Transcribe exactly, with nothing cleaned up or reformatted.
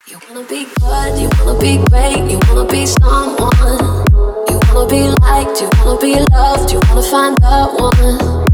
You wanna be good, you wanna be great, you wanna be someone. You wanna be liked, you wanna be loved, you wanna find the one.